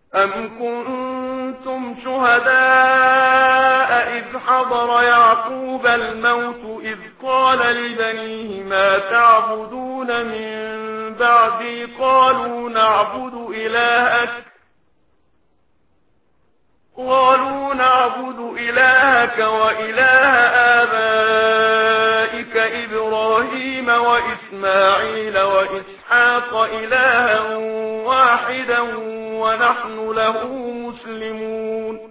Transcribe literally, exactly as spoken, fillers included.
أَمْ كُنتُمْ شُهَدَاءَ إِذْ حَضَرَ يَعْقُوبَ الْمَوْتُ إِذْ قَالَ لِبَنِيهِ مَا تَعْبُدُونَ مِن بَعْدِي قَالُوا نَعْبُدُ إِلَٰهَكَ قالوا نعبد إلهك وإله آبائك إبراهيم وإسماعيل وإسحاق إلها واحدا ونحن له مسلمون